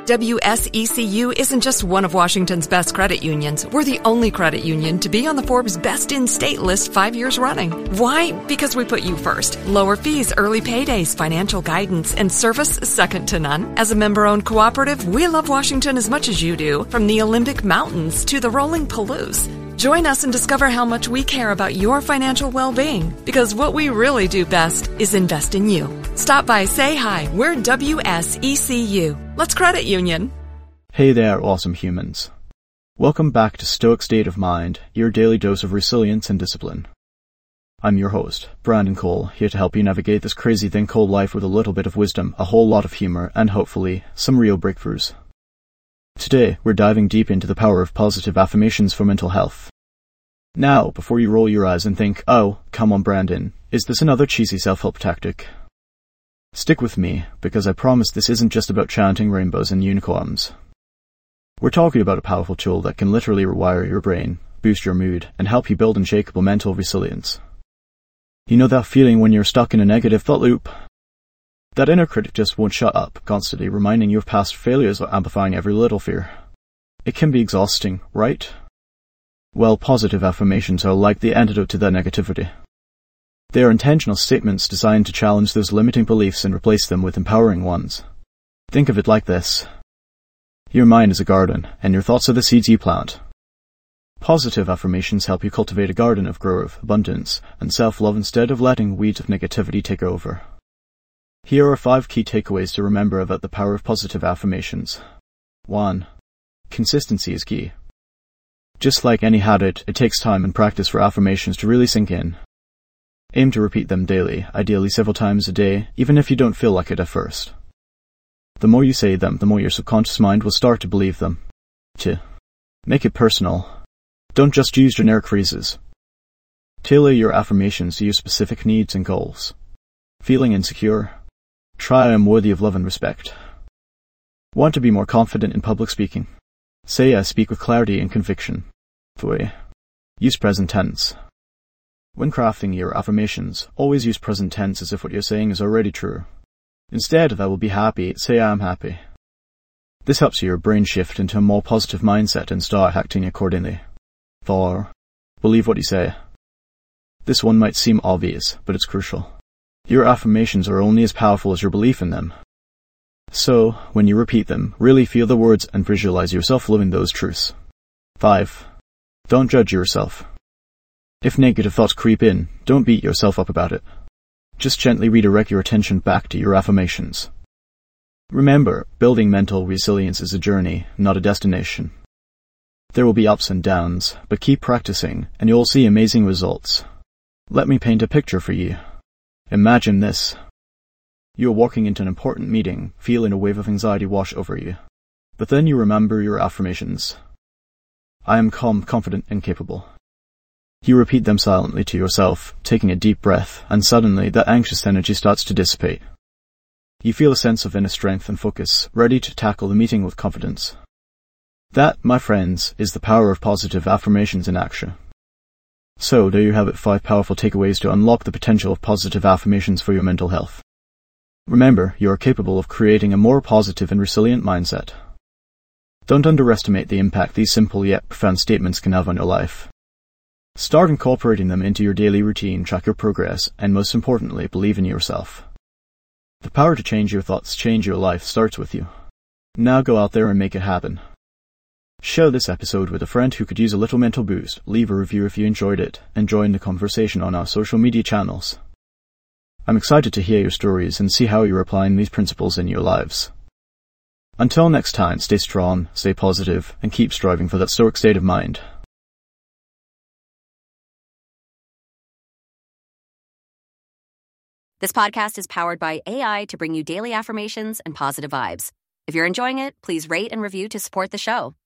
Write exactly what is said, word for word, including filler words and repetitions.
W S E C U isn't just one of Washington's best credit unions. We're the only credit union to be on the Forbes Best in State list five years running. Why? Because we put you first. Lower fees, early paydays, financial guidance, and service second to none. As a member-owned cooperative, we love Washington as much as you do, from the Olympic Mountains to the rolling Palouse. Join us and discover how much we care about your financial well-being, because what we really do best is invest in you. Stop by, say hi. We're W S E C U. Let's credit union. Hey there, awesome humans. Welcome back to Stoic State of Mind, your daily dose of resilience and discipline. I'm your host, Brandon Cole, here to help you navigate this crazy thing called life with a little bit of wisdom, a whole lot of humor, and hopefully, some real breakthroughs. Today, we're diving deep into the power of positive affirmations for mental health. Now, before you roll your eyes and think, oh, come on Brandon, is this another cheesy self-help tactic? Stick with me, because I promise this isn't just about chanting rainbows and unicorns. We're talking about a powerful tool that can literally rewire your brain, boost your mood, and help you build unshakable mental resilience. You know that feeling when you're stuck in a negative thought loop? That inner critic just won't shut up, constantly reminding you of past failures or amplifying every little fear. It can be exhausting, right? Well, positive affirmations are like the antidote to that negativity. They are intentional statements designed to challenge those limiting beliefs and replace them with empowering ones. Think of it like this. Your mind is a garden, and your thoughts are the seeds you plant. Positive affirmations help you cultivate a garden of growth, abundance, and self-love instead of letting weeds of negativity take over. Here are five key takeaways to remember about the power of positive affirmations. one. Consistency is key. Just like any habit, it takes time and practice for affirmations to really sink in. Aim to repeat them daily, ideally several times a day, even if you don't feel like it at first. The more you say them, the more your subconscious mind will start to believe them. two. Make it personal. Don't just use generic phrases. Tailor your affirmations to your specific needs and goals. Feeling insecure? Try I am worthy of love and respect. Want to be more confident in public speaking? Say I speak with clarity and conviction. three. Use present tense. When crafting your affirmations, always use present tense as if what you're saying is already true. Instead of I will be happy, say I am happy. This helps your brain shift into a more positive mindset and start acting accordingly. four. Believe what you say. This one might seem obvious, but it's crucial. Your affirmations are only as powerful as your belief in them. So, when you repeat them, really feel the words and visualize yourself living those truths. five. Don't judge yourself. If negative thoughts creep in, don't beat yourself up about it. Just gently redirect your attention back to your affirmations. Remember, building mental resilience is a journey, not a destination. There will be ups and downs, but keep practicing, and you'll see amazing results. Let me paint a picture for you. Imagine this. You're walking into an important meeting, feeling a wave of anxiety wash over you. But then you remember your affirmations. I am calm, confident, and capable. You repeat them silently to yourself, taking a deep breath, and suddenly that anxious energy starts to dissipate. You feel a sense of inner strength and focus, ready to tackle the meeting with confidence. That, my friends, is the power of positive affirmations in action. So, there you have it, five powerful takeaways to unlock the potential of positive affirmations for your mental health. Remember, you are capable of creating a more positive and resilient mindset. Don't underestimate the impact these simple yet profound statements can have on your life. Start incorporating them into your daily routine, track your progress, and most importantly, believe in yourself. The power to change your thoughts, change your life, starts with you. Now go out there and make it happen. Share this episode with a friend who could use a little mental boost, leave a review if you enjoyed it, and join the conversation on our social media channels. I'm excited to hear your stories and see how you're applying these principles in your lives. Until next time, stay strong, stay positive, and keep striving for that stoic state of mind. This podcast is powered by A I to bring you daily affirmations and positive vibes. If you're enjoying it, please rate and review to support the show.